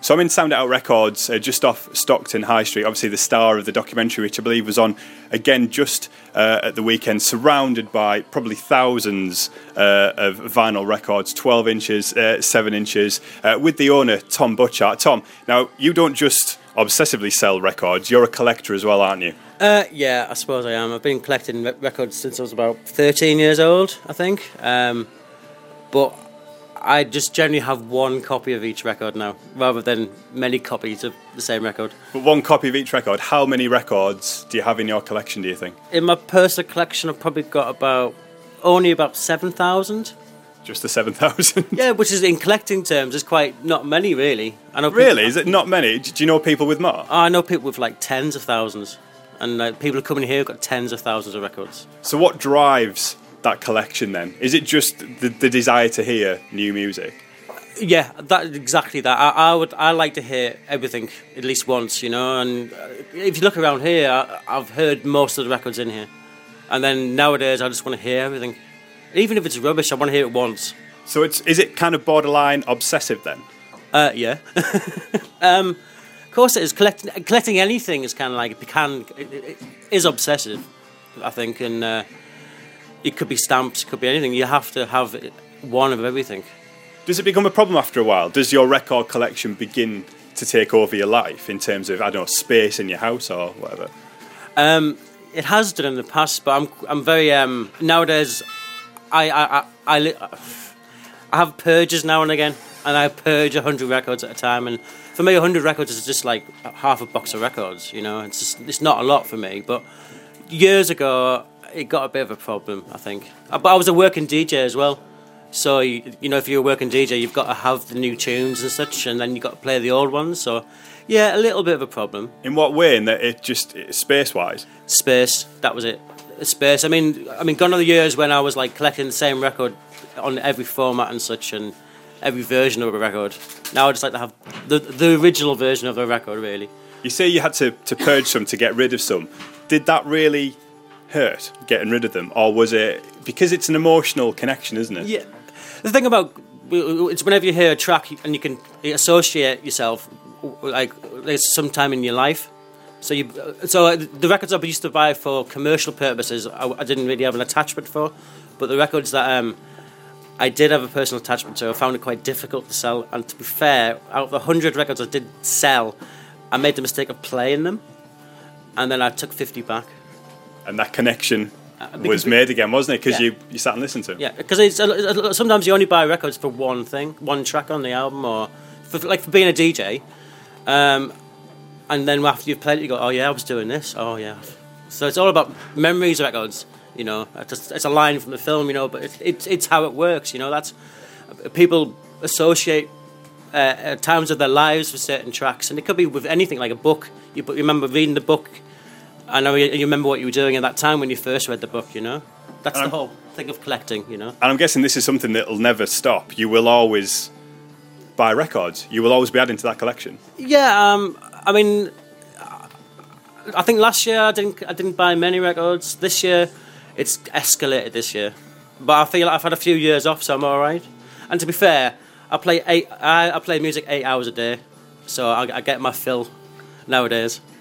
So I'm in Sound It Out Records, just off Stockton High Street, obviously the star of the documentary, which I believe was on, again, just at the weekend, surrounded by probably thousands of vinyl records, 12 inches, 7 inches, with the owner, Tom Butchart. Tom, now, you don't just obsessively sell records, you're a collector as well, aren't you? Yeah, I suppose I am. I've been collecting records since I was about 13 years old, I think. But I just generally have one copy of each record now, rather than many copies of the same record. But one copy of each record, how many records do you have in your collection, do you think? In my personal collection, I've probably got only about 7,000. Just the 7,000? Yeah, which is, in collecting terms, is quite not many, really. I know really? Is it not many? Do you know people with more? I know people with like tens of thousands. And people who come in here have got tens of thousands of records. So what drives that collection then? Is it just the desire to hear new music? Yeah, exactly that. I like to hear everything at least once, you know. And if you look around here, I've heard most of the records in here. And then nowadays, I just want to hear everything. Even if it's rubbish, I want to hear it once. So is it kind of borderline obsessive then? Yeah. Of course it is. Collecting anything is kind of like, it is obsessive, I think. And it could be stamps, it could be anything. You have to have one of everything. Does it become a problem after a while? Does your record collection begin to take over your life in terms of, I don't know, space in your house or whatever? It has done in the past, but I'm very nowadays. I have purges now and again, and I purge 100 records at a time. And for me, 100 records is just like half a box of records. You know, it's not a lot for me. But years ago, it got a bit of a problem, I think. But I was a working DJ as well. So, you know, if you're a working DJ, you've got to have the new tunes and such, and then you've got to play the old ones. So, yeah, a little bit of a problem. In what way? In that space-wise? Space, that was it. Space. I mean, gone are the years when I was like collecting the same record on every format and such, and every version of a record. Now I just like to have the original version of the record, really. You say you had to purge some to get rid of some. Did that really hurt, getting rid of them? Or was it... Because it's an emotional connection, isn't it? Yeah. The thing about... It's whenever you hear a track and you can associate yourself, like, there's some time in your life. So the records I used to buy for commercial purposes, I didn't really have an attachment for. But the records that I did have a personal attachment to, I found it quite difficult to sell. And to be fair, out of the 100 records I did sell, I made the mistake of playing them. And then I took 50 back. And that connection was made again, wasn't it? Because you sat and listened to it. Yeah, because sometimes you only buy records for one thing, one track on the album, or for being a DJ. And then after you've played it, you go, oh yeah, I was doing this. Oh yeah. So it's all about memories records, you know. It's a line from the film, you know, but it's how it works, you know. That's people associate times of their lives with certain tracks, and it could be with anything, like a book. You remember reading the book. I know you remember what you were doing at that time when you first read the book, you know? That's the whole thing of collecting, you know? And I'm guessing this is something that will never stop. You will always buy records. You will always be adding to that collection. Yeah, I mean, I think last year I didn't buy many records. This year, it's escalated this year. But I feel like I've had a few years off, so I'm all right. And to be fair, I play music 8 hours a day, so I get my fill nowadays.